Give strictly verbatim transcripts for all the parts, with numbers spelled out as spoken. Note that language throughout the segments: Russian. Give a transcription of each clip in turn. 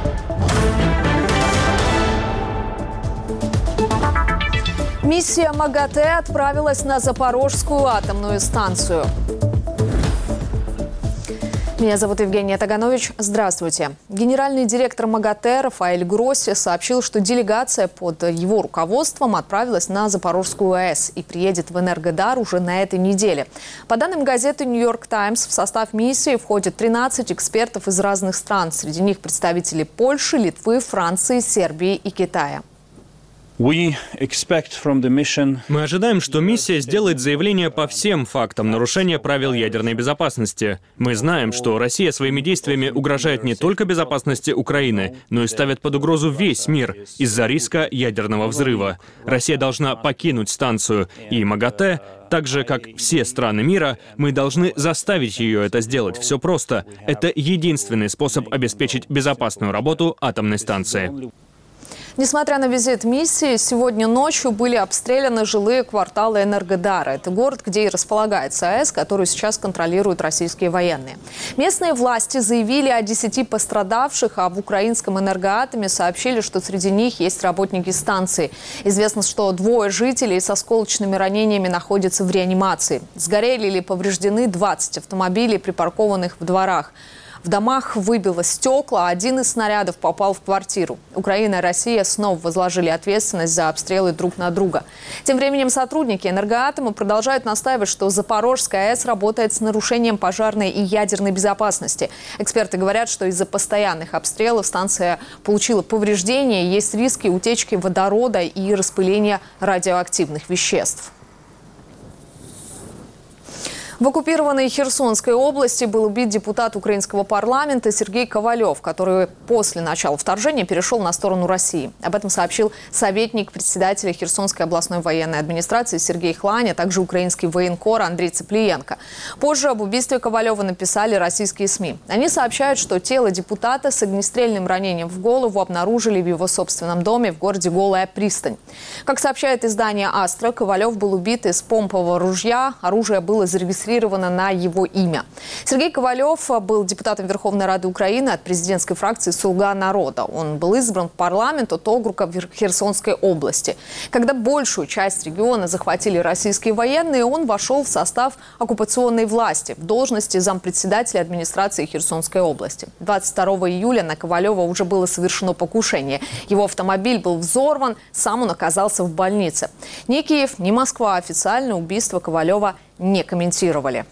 Миссия МАГАТЭ отправилась на Запорожскую атомную станцию. Меня зовут Евгения Таганович. Здравствуйте. Генеральный директор МАГАТЭ Рафаэль Гросси сообщил, что делегация под его руководством отправилась на Запорожскую АЭС и приедет в Энергодар уже на этой неделе. По данным газеты «Нью-Йорк Таймс», в состав миссии входят тринадцать экспертов из разных стран. Среди них представители Польши, Литвы, Франции, Сербии и Китая. Мы ожидаем, что миссия сделает заявление по всем фактам нарушения правил ядерной безопасности. Мы знаем, что Россия своими действиями угрожает не только безопасности Украины, но и ставит под угрозу весь мир из-за риска ядерного взрыва. Россия должна покинуть станцию, и МАГАТЭ, так же, как все страны мира, мы должны заставить ее это сделать. Все просто. Это единственный способ обеспечить безопасную работу атомной станции. Несмотря на визит миссии, сегодня ночью были обстреляны жилые кварталы Энергодара. Это город, где и располагается АЭС, которую сейчас контролируют российские военные. Местные власти заявили о десяти пострадавших, а в украинском Энергоатоме сообщили, что среди них есть работники станции. Известно, что двое жителей с осколочными ранениями находятся в реанимации. Сгорели или повреждены двадцать автомобилей, припаркованных в дворах. В домах выбило стекла, а один из снарядов попал в квартиру. Украина и Россия снова возложили ответственность за обстрелы друг на друга. Тем временем сотрудники Энергоатома продолжают настаивать, что Запорожская АЭС работает с нарушением пожарной и ядерной безопасности. Эксперты говорят, что из-за постоянных обстрелов станция получила повреждения, есть риски утечки водорода и распыления радиоактивных веществ. В оккупированной Херсонской области был убит депутат украинского парламента Сергей Ковалев, который после начала вторжения перешел на сторону России. Об этом сообщил советник председателя Херсонской областной военной администрации Сергей Хлань, а также украинский военкор Андрей Цыплиенко. Позже об убийстве Ковалева написали российские СМИ. Они сообщают, что тело депутата с огнестрельным ранением в голову обнаружили в его собственном доме в городе Голая Пристань. Как сообщает издание «Астра», Ковалев был убит из помпового ружья. Оружие было зарегистрировано на его имя. Сергей Ковалев был депутатом Верховной Рады Украины от президентской фракции «Слуга народа». Он был избран в парламент от округа в Херсонской области. Когда большую часть региона захватили российские военные, он вошел в состав оккупационной власти в должности зампредседателя администрации Херсонской области. двадцать второго июля на Ковалева уже было совершено покушение. Его автомобиль был взорван, сам он оказался в больнице. Ни Киев, ни Москва официально убийство Ковалева не комментировали.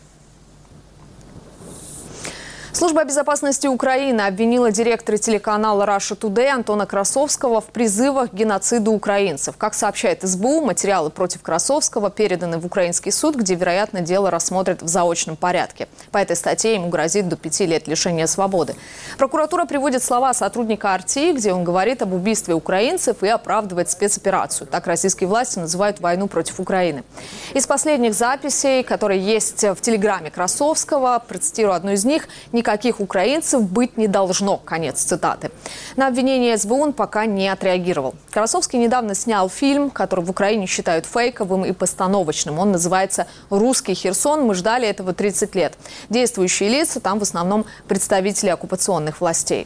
Служба безопасности Украины обвинила директора телеканала Russia Today Антона Красовского в призывах к геноциду украинцев. Как сообщает СБУ, материалы против Красовского переданы в украинский суд, где, вероятно, дело рассмотрят в заочном порядке. По этой статье ему грозит до пяти лет лишения свободы. Прокуратура приводит слова сотрудника ар ти и, где он говорит об убийстве украинцев и оправдывает спецоперацию. Так российские власти называют войну против Украины. Из последних записей, которые есть в телеграме Красовского, процитирую одну из них: «Никаких украинцев быть не должно». Конец цитаты. На обвинение СБУ он пока не отреагировал. Красовский недавно снял фильм, который в Украине считают фейковым и постановочным. Он называется «Русский Херсон. Мы ждали этого тридцать лет». Действующие лица там в основном представители оккупационных властей.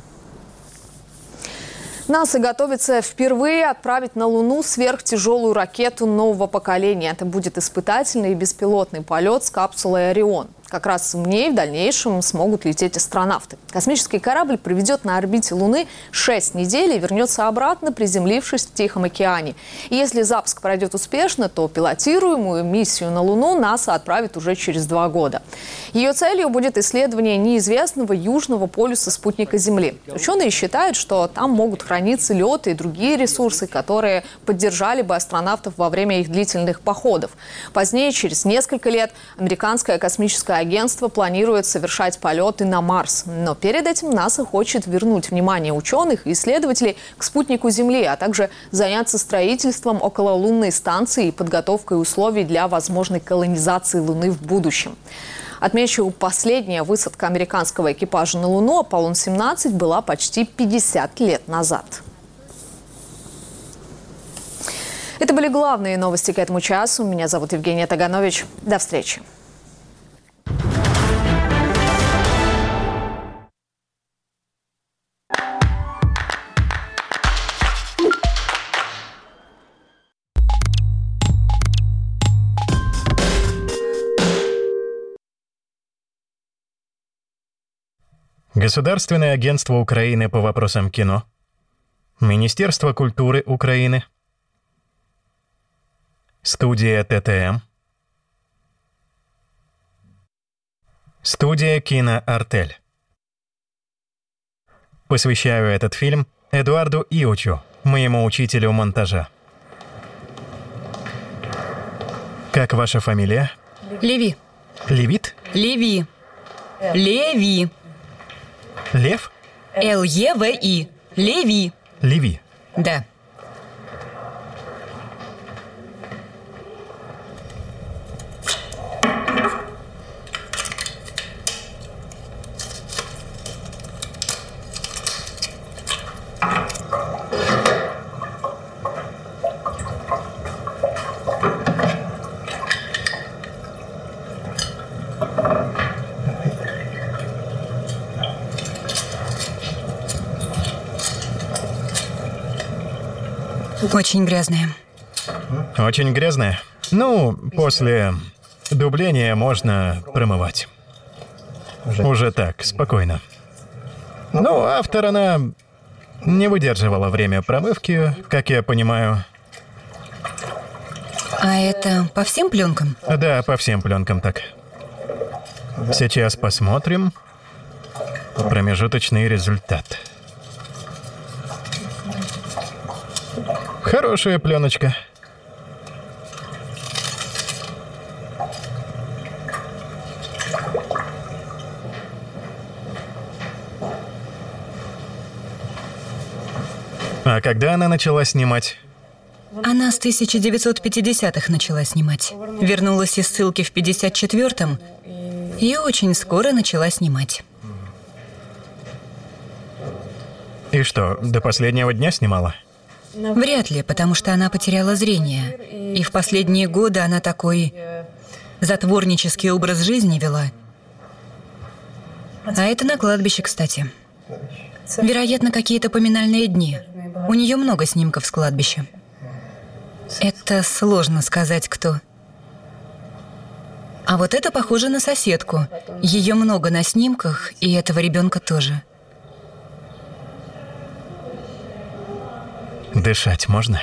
НАСА готовится впервые отправить на Луну сверхтяжелую ракету нового поколения. Это будет испытательный и беспилотный полет с капсулой «Орион». Как раз в ней в дальнейшем смогут лететь астронавты. Космический корабль проведет на орбите Луны шесть недель и вернется обратно, приземлившись в Тихом океане. И если запуск пройдет успешно, то пилотируемую миссию на Луну НАСА отправит уже через два года. Ее целью будет исследование неизвестного южного полюса спутника Земли. Ученые считают, что там могут храниться лед и другие ресурсы, которые поддержали бы астронавтов во время их длительных походов. Позднее, через несколько лет, американское космическое агентство планирует совершать полеты на Марс. Но перед этим НАСА хочет вернуть внимание ученых и исследователей к спутнику Земли, а также заняться строительством окололунной станции и подготовкой условий для возможной колонизации Луны в будущем. Отмечу, последняя высадка американского экипажа на Луну Аполлон семнадцать была почти пятьдесят лет назад. Это были главные новости к этому часу. Меня зовут Евгения Таганович. До встречи. Государственное агентство Украины по вопросам кино, Министерство культуры Украины, студия ТТМ, студия «Киноартель». Посвящаю этот фильм Эдуарду Иучу, моему учителю монтажа. Как ваша фамилия? Леви. Левит? Леви. Леви. Лев? Л-Е-В-И. Леви. Леви. Да. Очень грязная. Очень грязная. Ну, после дубления можно промывать. Уже так, спокойно. Ну, автор, она не выдерживала время промывки, как я понимаю. А это по всем пленкам? Да, по всем пленкам так. Сейчас посмотрим промежуточный результат. Хорошая пленочка. А когда она начала снимать? Она с тысяча девятьсот пятидесятых начала снимать. Вернулась из ссылки в пятьдесят четвёртом и очень скоро начала снимать. И что, до последнего дня снимала? Вряд ли, потому что она потеряла зрение. И в последние годы она такой затворнический образ жизни вела. А это на кладбище, кстати. Вероятно, какие-то поминальные дни. У нее много снимков с кладбища. Это сложно сказать, кто. А вот это похоже на соседку. Ее много на снимках, и этого ребенка тоже. Дышать можно?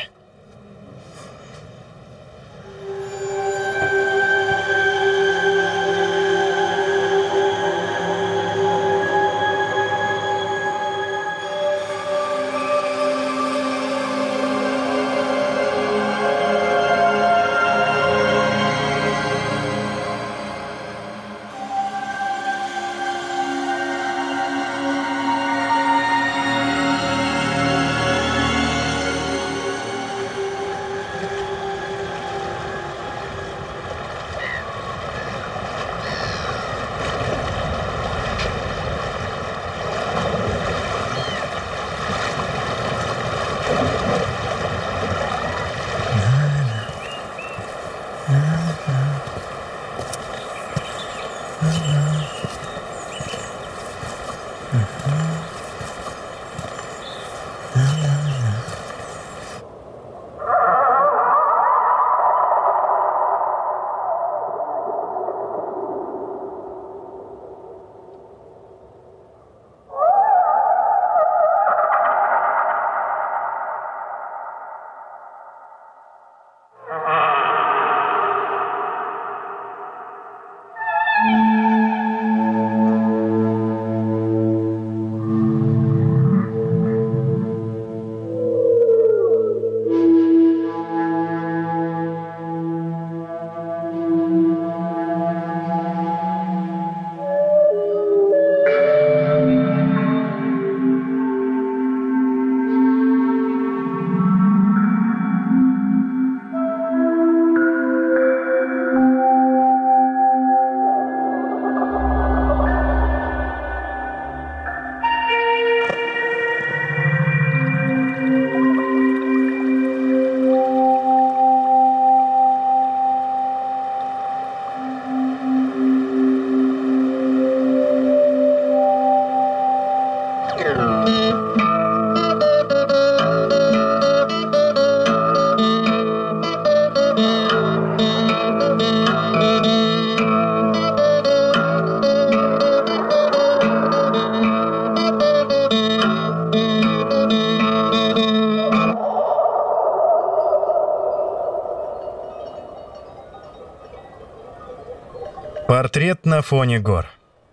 Портрет на фоне гор.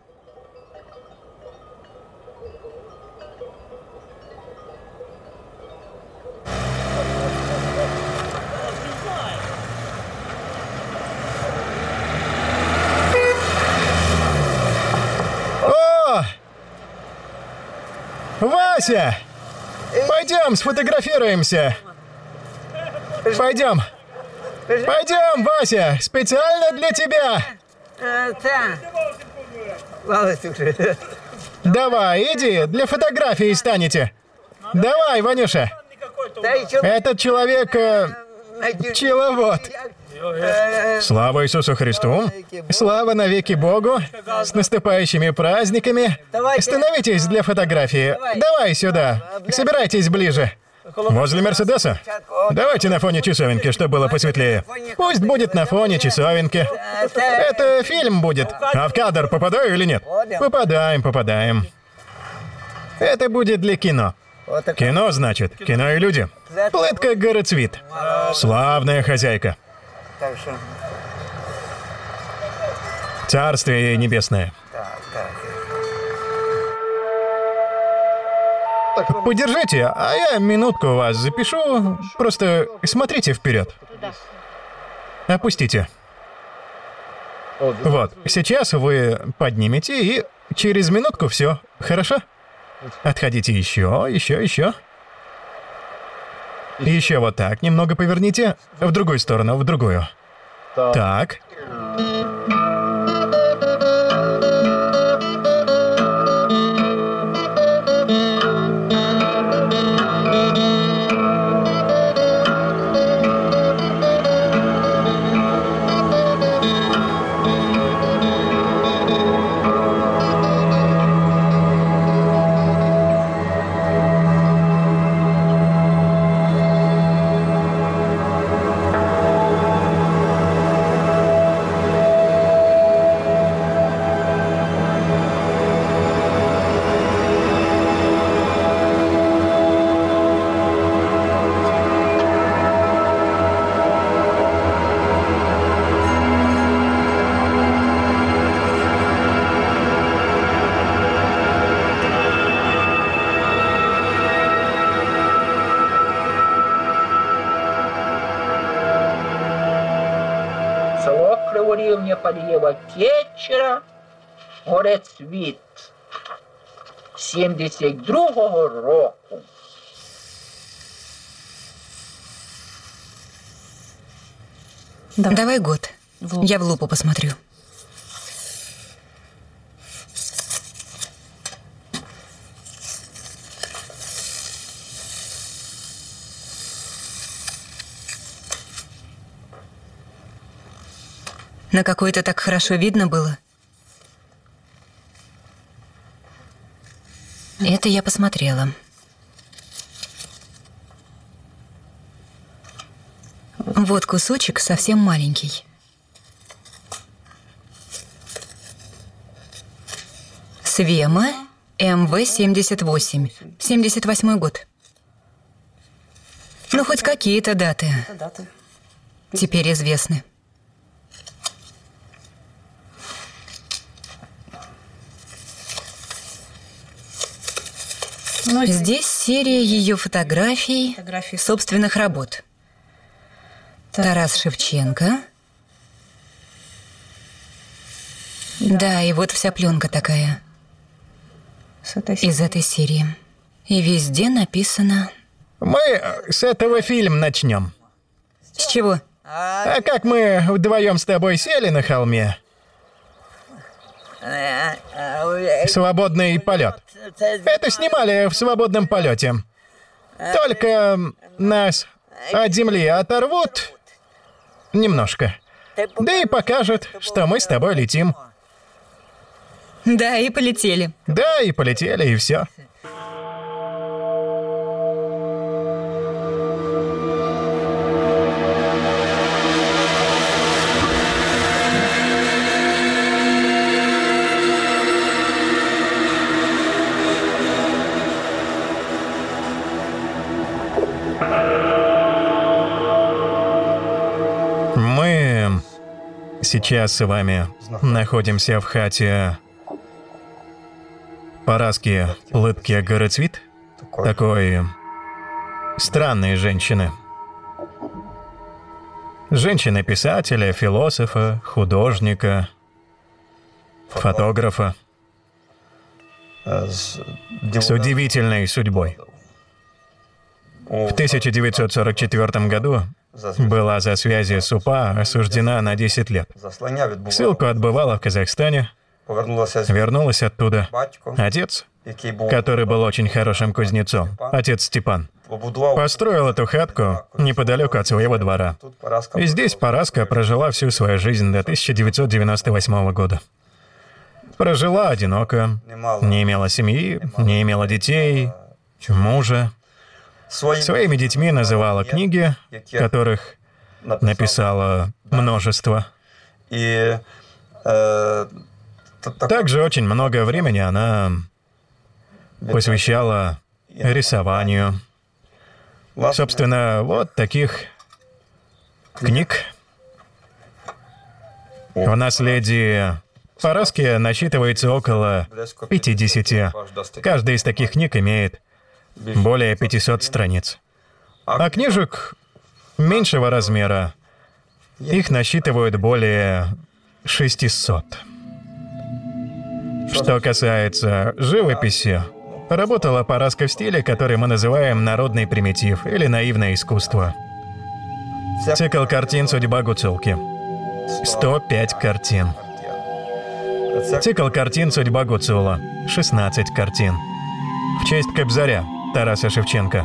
О! Вася! Пойдем, сфотографируемся. Пойдем. Пойдем, Вася, специально для тебя. Давай, иди, для фотографии станете. Давай, Ванюша. Этот человек... Э, пчеловод. Слава Иисусу Христу. Слава навеки Богу. С наступающими праздниками. Становитесь для фотографии. Давай сюда. Собирайтесь ближе. Возле Мерседеса? Давайте на фоне часовенки, чтобы было посветлее. Пусть будет на фоне часовенки. Это фильм будет. А в кадр попадаю или нет? Попадаем, попадаем. Это будет для кино. Кино, значит. Кино и люди. Плытка Горецвит. Славная хозяйка. Царствие ей небесное. Подержите, а я минутку вас запишу. Просто смотрите вперед. Опустите. Вот, сейчас вы поднимете и через минутку все. Хорошо? Отходите еще, еще, еще. Еще вот так немного поверните. В другую сторону, в другую. Так. Село Криворівня Падієва Кетчера, Горецвіт, сімдесят другого року. Давай год. Я в лупу посмотрю. На какой-то так хорошо видно было. Это я посмотрела. Вот кусочек совсем маленький. Свема, эм вэ семьдесят восемь. семьдесят восьмой год. Ну, хоть какие-то даты теперь известны. Здесь серия ее фотографий, собственных работ. Тарас Шевченко. Да, и вот вся пленка такая. Из этой серии. И везде написано... Мы с этого фильм начнем. С чего? А как мы вдвоем с тобой сели на холме? Свободный полет. Это снимали в свободном полете. Только нас от земли оторвут немножко. Да и покажут, что мы с тобой летим. Да, и полетели. Да, и полетели, и все. Сейчас с вами находимся в хате Параски Плытки Горыцвит, такой странной женщины. Женщины-писателя, философа, художника, фотографа. С удивительной судьбой. В тысяча девятьсот сорок четвёртом году была за связи с УПА осуждена на десять лет. Ссылку отбывала в Казахстане, вернулась оттуда. Отец, который был очень хорошим кузнецом, отец Степан, построил эту хатку неподалеку от своего двора. И здесь Параска прожила всю свою жизнь до тысяча девятьсот девяносто восьмого года. Прожила одиноко, не имела семьи, не имела детей, мужа. Своими детьми называла книги, которых написала множество. И также очень много времени она посвящала рисованию. Собственно, вот таких книг в наследии Параски насчитывается около пятидесяти. Каждая из таких книг имеет более пятисот страниц. А книжек меньшего размера, их насчитывают более шестисот. Что касается живописи, работала Параска в стиле, который мы называем народный примитив или наивное искусство. Цикл картин «Судьба Гуцулки». сто пять картин. Цикл картин «Судьба Гуцула». шестнадцать картин. В честь Кобзаря Тараса Шевченко.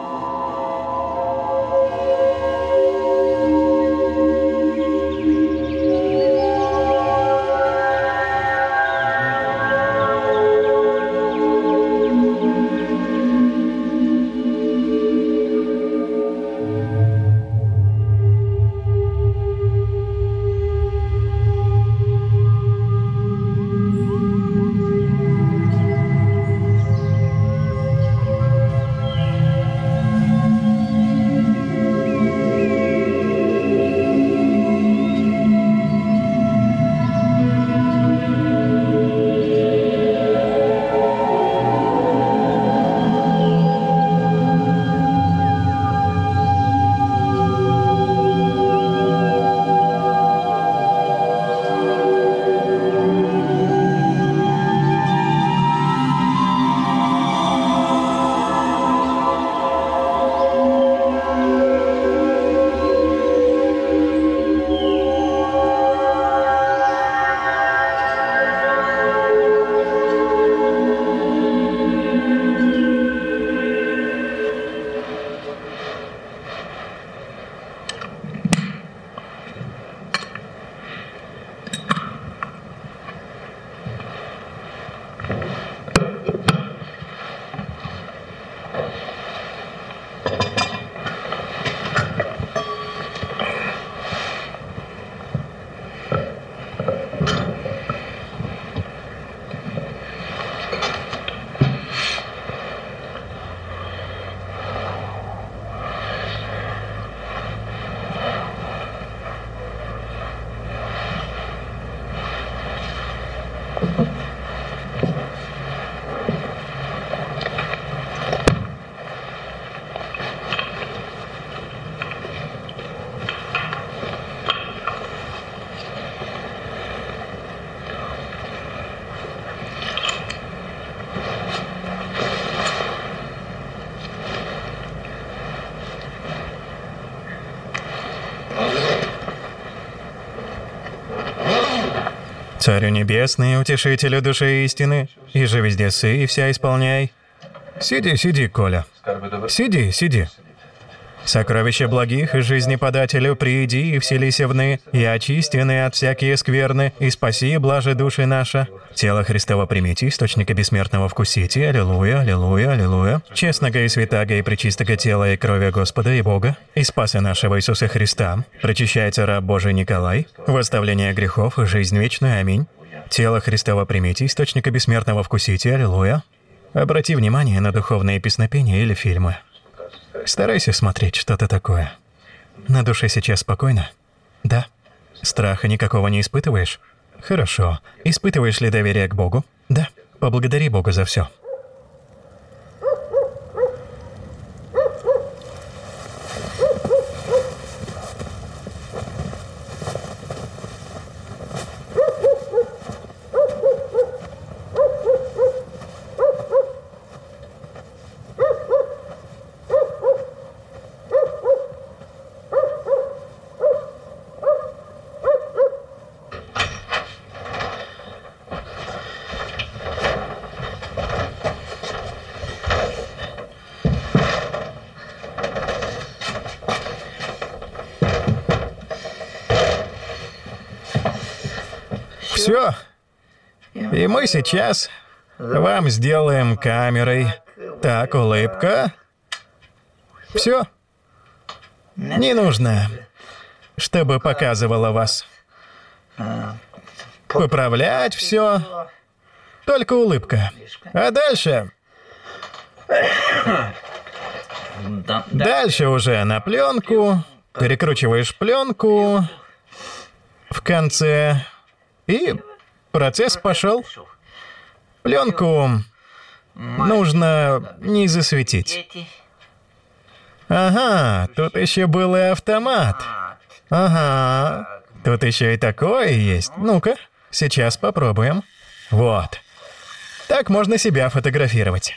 Царю небесный, утешителю души истины, и же везде сы, и вся исполняй. Сиди, сиди, Коля. Сиди, сиди. Сокровища благих и жизни подателю, прииди и вселися вны, и очистены от всякие скверны, и спаси, блаже души наша. Тело Христово примите, источника бессмертного вкусите, аллилуйя, аллилуйя, аллилуйя. Честного и святаго и пречистого тела и крови Господа и Бога, и Спаса нашего Иисуса Христа, прочищается раб Божий Николай, в оставление грехов и жизнь вечную, аминь. Тело Христово примите, источника бессмертного вкусите, аллилуйя. Обрати внимание на духовные песнопения или фильмы. Старайся смотреть что-то такое. На душе сейчас спокойно? Да? Страха никакого не испытываешь? Хорошо. Испытываешь ли доверие к Богу? Да. Поблагодари Бога за все. Все. И мы сейчас вам сделаем камерой. Так, улыбка. Все. Не нужно, чтобы показывала вас. Поправлять все. Только улыбка. А дальше... Дальше уже на пленку. Перекручиваешь пленку. В конце... И процесс пошел. Пленку нужно не засветить. Ага, тут еще был и автомат. Ага, тут еще и такое есть. Ну-ка, сейчас попробуем. Вот. Так можно себя фотографировать.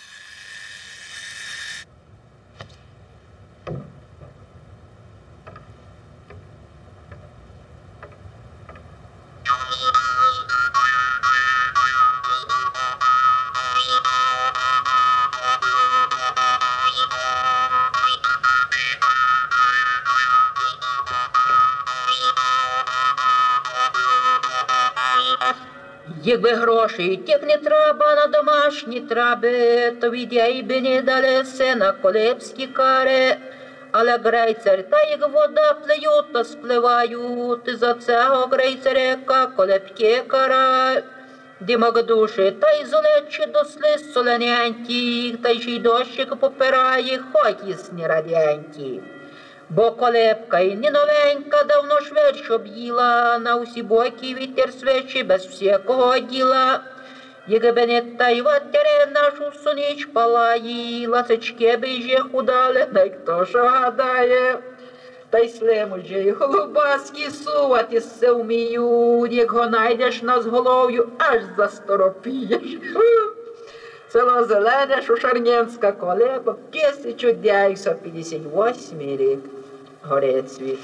Якби грошей тих не треба на домашні траби, то від я би не дали сина колебські кари. Але грейцер, та як вода плеють, то спливають, і за цього грейцерека колебки карають. Димок душі, та й золечі до сліз солененьких, та й ще й дощик попирає, хоч і сні радянькі. Бо колебка й не новенька, давно швидше щоб їла, на усі боки вітер свечі без всякого діла. Якби не та й ватери нашу соніч палає, ласички би же худали, на хто що гадає. Та й слиму же й голубаски сувати се вміють, як го найдеш на зголов'ю, аж засторопієш. Село Зелене, Шушарненська колеба, тисяча дев'ятсот п'ятдесят восьмий рік. Горецвіт.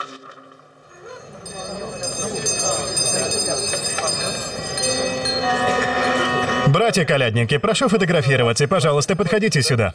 Братья-колядники, прошу фотографироваться. Пожалуйста, подходите сюда.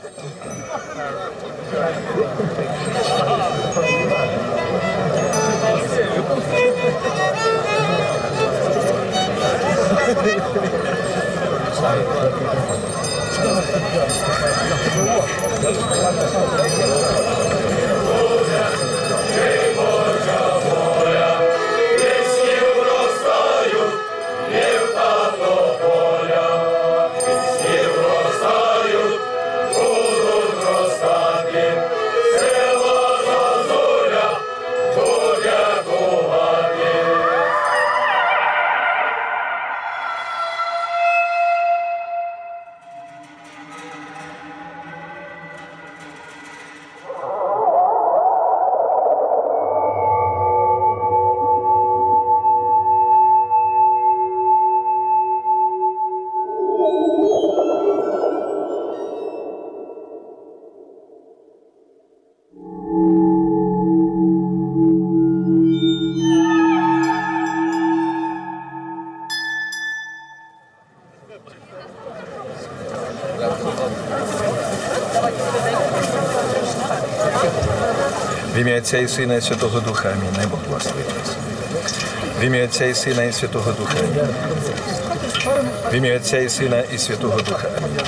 В ім'я Отця і Сина і Святого Духа. Амінь. Най Бог благословить вас. В ім'я Отця і Сина і Святого Духа. Амінь. В ім'я Отця і Сина і Святого Духа. Амінь.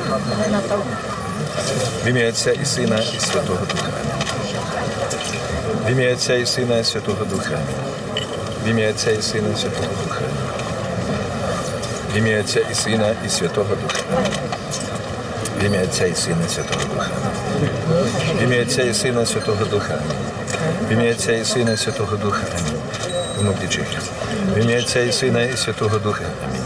В ім'я Отця і Сина і Святого Духа. Амінь. В ім'я Отця і Сина і Святого Духа. Амінь. В ім'я Отця і Сина і Святого Духа. Амінь. В ім'я Отця і Сина і Святого Духа. Амінь. В ім'я Отця і Сина і Святого Духа. В ім'я Отця і Сина і Святого Духа. В ім'я Отця і Сина і Святого Духа. внук дічих. В ім'я Отця і Сина і Святого Духа. Амінь.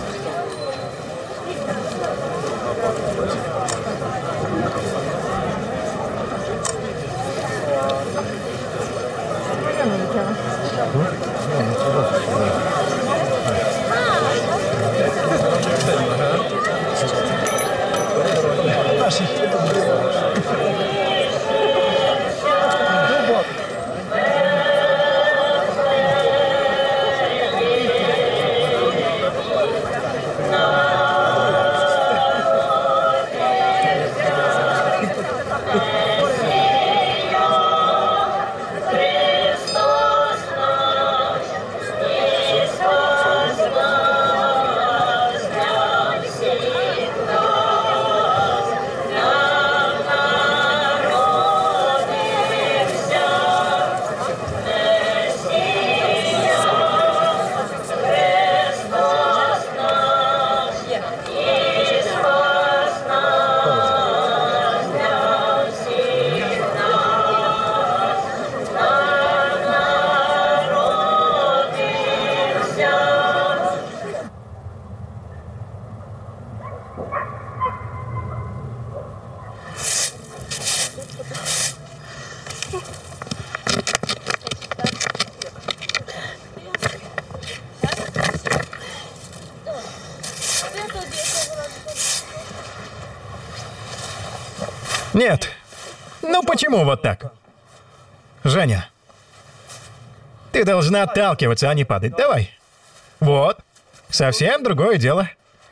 Нет. Ну почему вот так? Женя. Ты должна отталкиваться, а не падать. Давай. Вот. Совсем другое дело.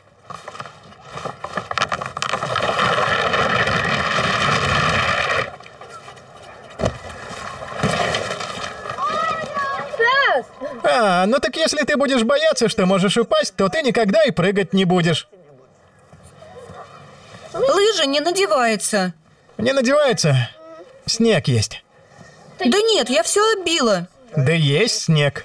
А, ну так если ты будешь бояться, что можешь упасть, то ты никогда и прыгать не будешь. Лыжа не надевается. Не надевается. Снег есть. Да нет, я все оббила. Да есть снег.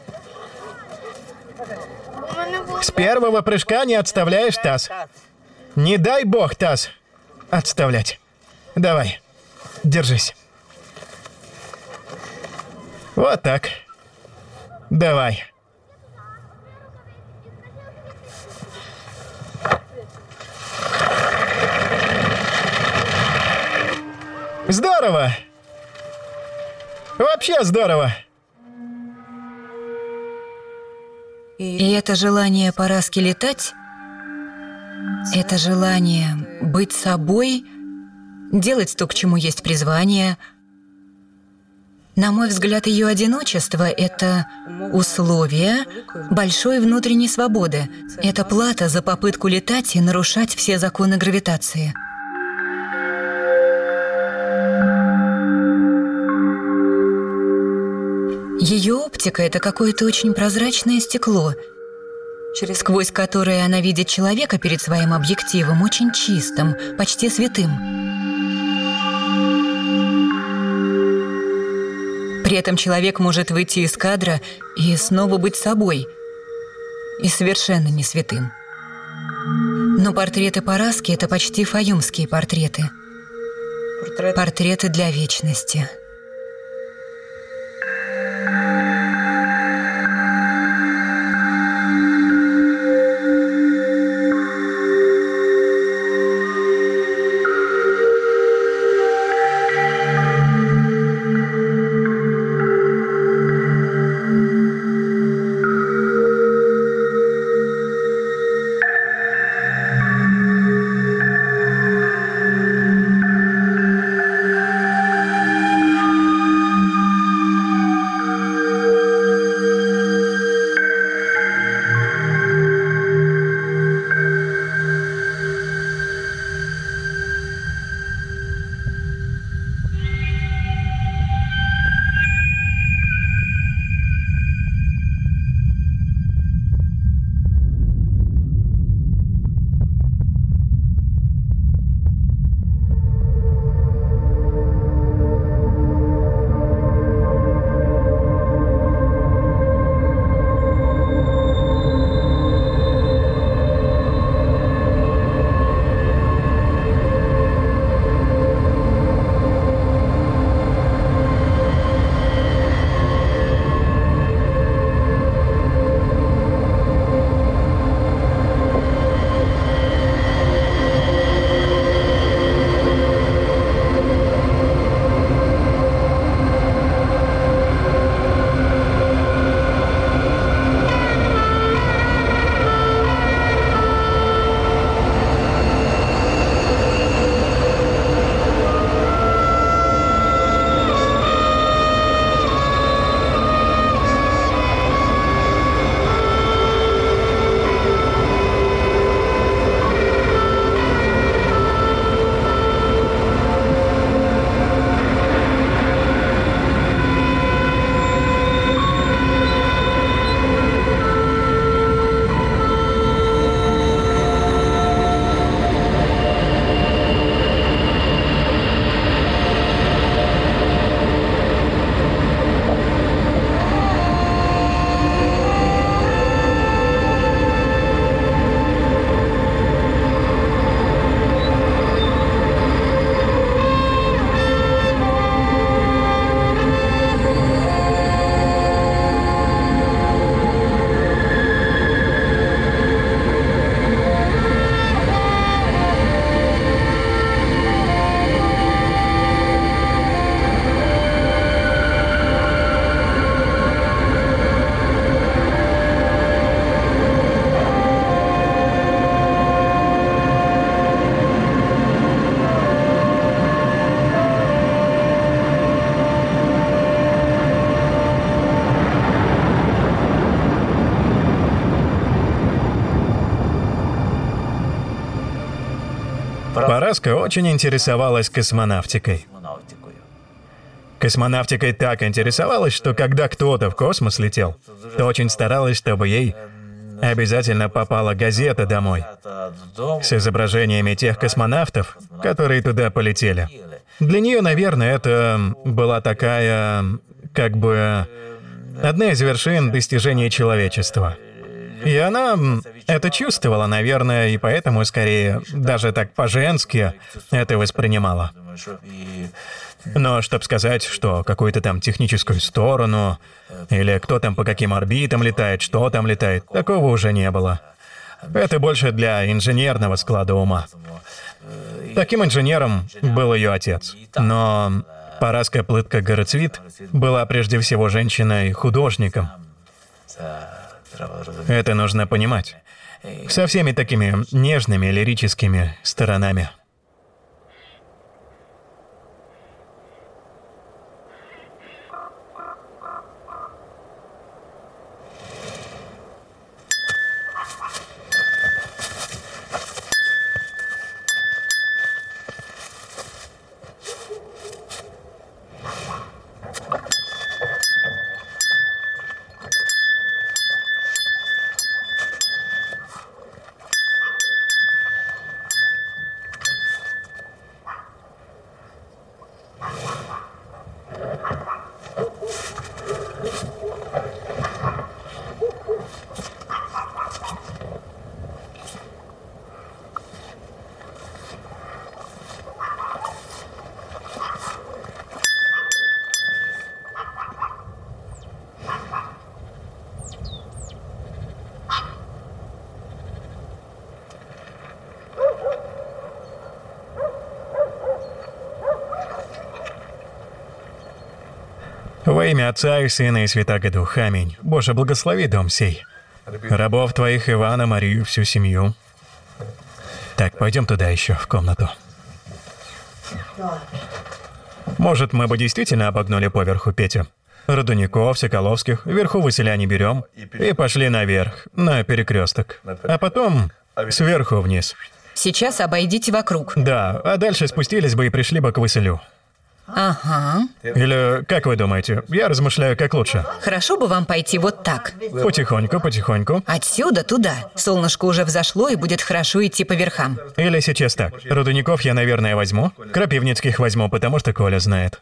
С первого прыжка не отставляешь таз. Не дай бог таз отставлять. Давай, держись. Вот так. Давай. Здорово! Вообще здорово! И это желание Параски летать, это желание быть собой, делать то, к чему есть призвание. На мой взгляд, ее одиночество — это условие большой внутренней свободы. Это плата за попытку летать и нарушать все законы гравитации. Ее оптика — это какое-то очень прозрачное стекло, сквозь которое она видит человека перед своим объективом очень чистым, почти святым. При этом человек может выйти из кадра и снова быть собой, и совершенно не святым. Но портреты Параски — это почти фаюмские портреты. Портреты для вечности. Параска очень интересовалась космонавтикой. Космонавтикой так интересовалась, что когда кто-то в космос летел, то очень старалась, чтобы ей обязательно попала газета домой с изображениями тех космонавтов, которые туда полетели. Для нее, наверное, это была такая, как бы, одна из вершин достижения человечества. И она это чувствовала, наверное, и поэтому скорее даже так по-женски это воспринимала. Но чтобы сказать, что какую-то там техническую сторону, или кто там по каким орбитам летает, что там летает, такого уже не было. Это больше для инженерного склада ума. Таким инженером был ее отец. Но Параска Плытка-Горецвит была прежде всего женщиной-художником. Это нужно понимать. Со всеми такими нежными лирическими сторонами. Во имя Отца и Сына и Святаго Духа. Аминь. Боже, благослови дом сей. Рабов Твоих, Ивана, Марию, всю семью. Так, пойдем туда еще, в комнату. Может, мы бы действительно обогнули поверху Петю? Родуников, Соколовских, вверху выселяне берем и пошли наверх, на перекресток. А потом сверху вниз. Сейчас обойдите вокруг. Да, а дальше спустились бы и пришли бы к Выселю. Ага. Или, как вы думаете, я размышляю, как лучше? Хорошо бы вам пойти вот так. Потихоньку, потихоньку. Отсюда туда. Солнышко уже взошло, и будет хорошо идти по верхам. Или сейчас так. Родуников я, наверное, возьму. Крапивницких возьму, потому что Коля знает.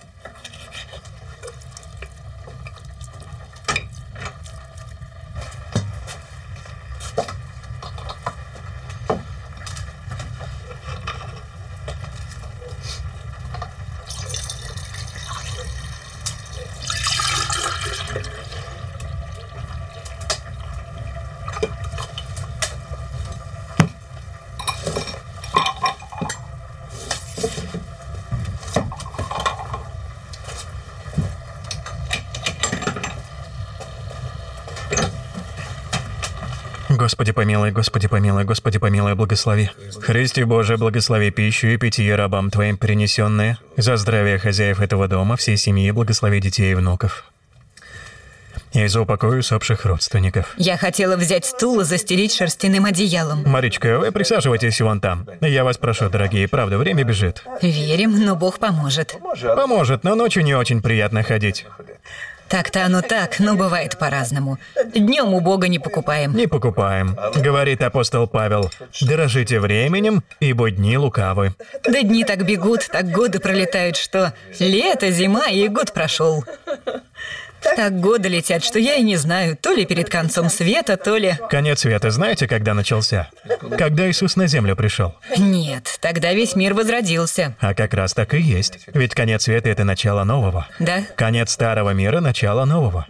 Господи помилуй, Господи помилуй, Господи помилуй, благослови. Христе Боже, благослови пищу и питье рабам Твоим принесенные, за здравие хозяев этого дома, всей семьи, благослови детей и внуков. И за упокой усопших родственников. Я хотела взять стул и застелить шерстяным одеялом. Маричка, вы присаживайтесь вон там. Я вас прошу, дорогие, правда, время бежит. Верим, но Бог поможет. Поможет, но ночью не очень приятно ходить. Так-то оно так, но бывает по-разному. Днем у Бога не покупаем. Не покупаем. Говорит апостол Павел, дорожите временем, ибо дни лукавы. Да дни так бегут, так годы пролетают, что лето, зима и год прошел. Так годы летят, что я и не знаю, то ли перед концом света, то ли... Конец света знаете, когда начался? Когда Иисус на землю пришел. Нет, тогда весь мир возродился. А как раз так и есть. Ведь конец света — это начало нового. Да? Конец старого мира — начало нового.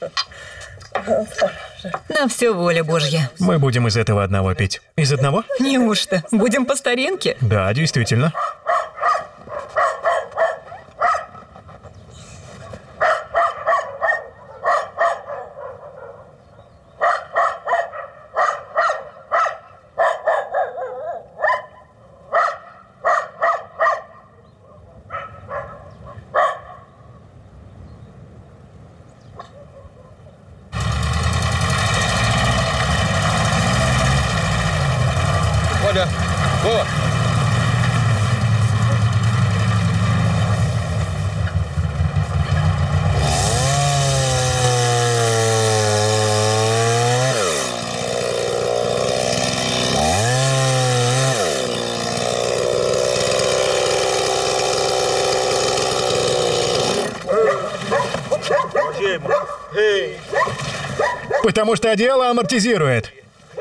На все воля Божья. Мы будем из этого одного пить. Из одного? Неужто? Будем по старинке? Да, действительно. Коля, Вова, Потому что одеяло амортизирует.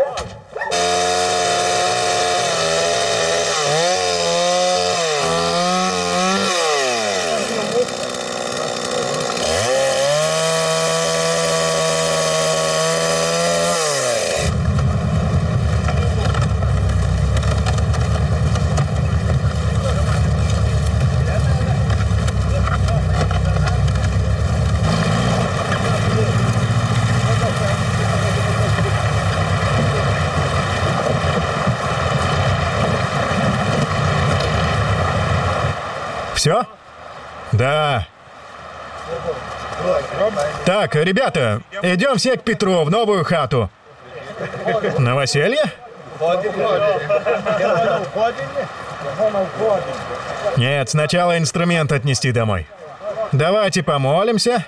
Все? Да. Так, ребята, идем все к Петру в новую хату. Новоселье? Нет, сначала инструмент отнести домой. Давайте помолимся.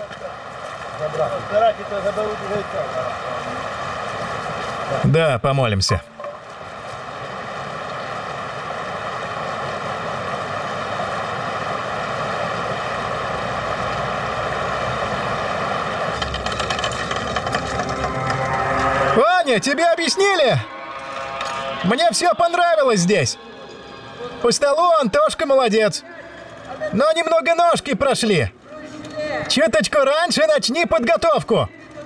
Да, помолимся. Ваня, тебе объяснили? Мне все понравилось здесь. По столу Антошка молодец. Но немного ножки прошли. Чуточку раньше начни подготовку.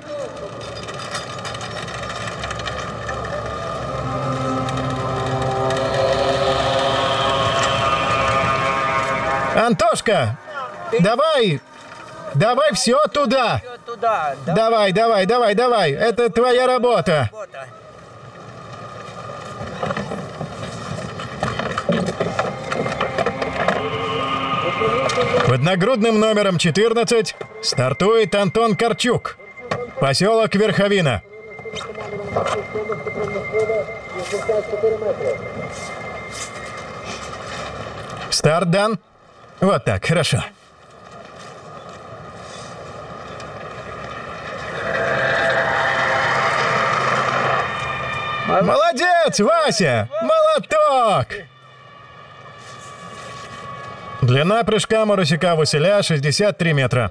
Антошка, давай, давай все туда. Туда, да? Давай, давай, давай, давай. Это твоя работа. Под нагрудным номером четырнадцать стартует Антон Корчук. Поселок Верховина. Старт дан. Вот так, хорошо. Молодец, Вася! Молоток! Длина прыжка Марусяка Василя шестьдесят три метра.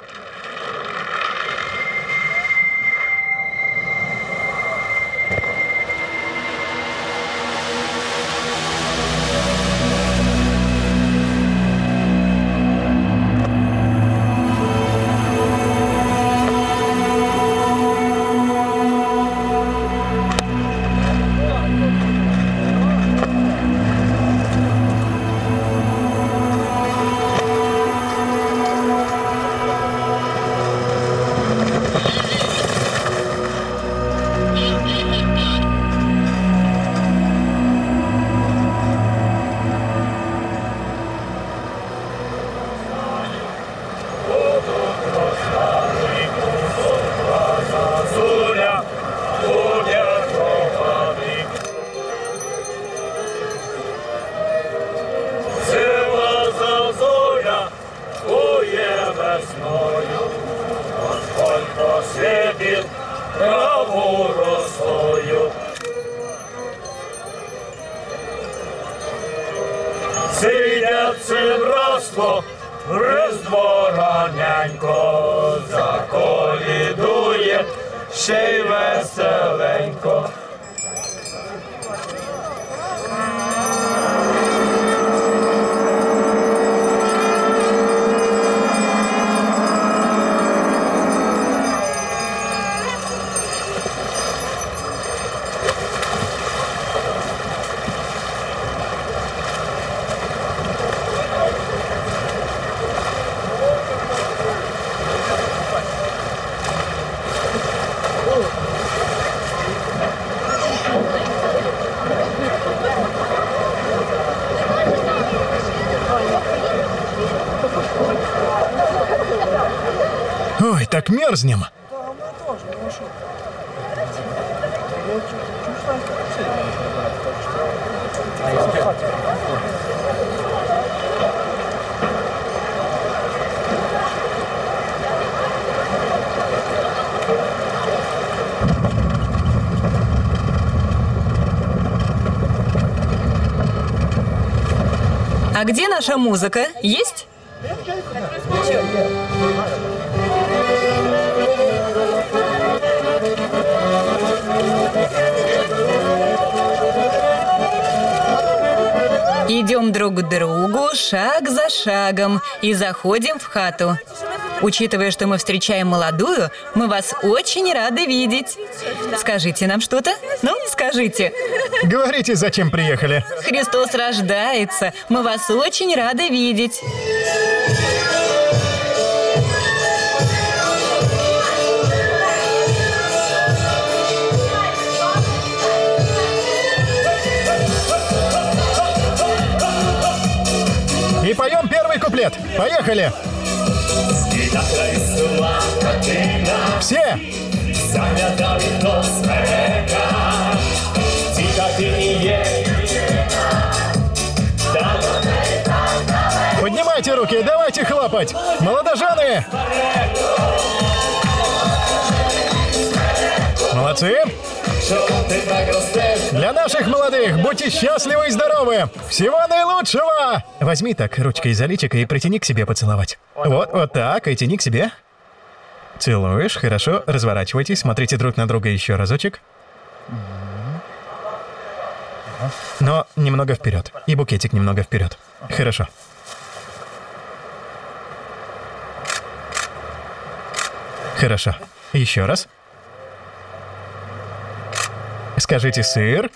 Сидяться братство, Різдво раненько, заколідує, ще й веселенько. Ой, так мерзнем. А где наша музыка? Есть? Идем друг к другу, шаг за шагом, и заходим в хату. Учитывая, что мы встречаем молодую, мы вас очень рады видеть. Скажите нам что-то? Ну, скажите. Говорите, зачем приехали? Христос рождается. Мы вас очень рады видеть. И поем первый куплет. Поехали! Все! Поднимайте руки, давайте хлопать! Молодожены! Молодцы! Для наших молодых будьте счастливы и здоровы! Всего наилучшего! Возьми так ручкой за личико и притяни к себе поцеловать. Вот, вот так, и тяни к себе. Целуешь, хорошо, разворачивайтесь, смотрите друг на друга еще разочек. Но немного вперед. И букетик немного вперед. Хорошо. Хорошо. Еще раз. Скажите «сыр».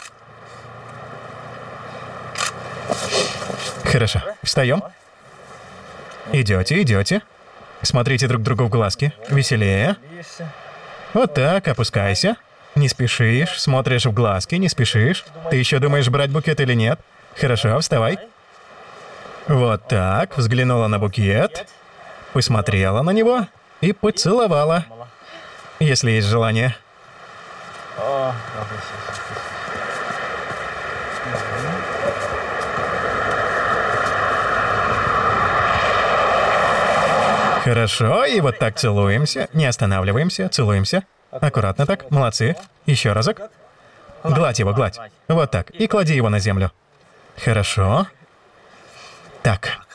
Хорошо. Встаем. Идете, идете. Смотрите друг другу в глазки. Веселее. Вот так, опускайся. Не спешишь, смотришь в глазки, не спешишь. Ты еще думаешь, брать букет или нет? Хорошо, вставай. Вот так, взглянула на букет, посмотрела на него и поцеловала. Если есть желание. Хорошо, и вот так целуемся, не останавливаемся, целуемся. Аккуратно так, молодцы. Еще разок. Гладь его, гладь. Вот так, и клади его на землю. Хорошо. Так.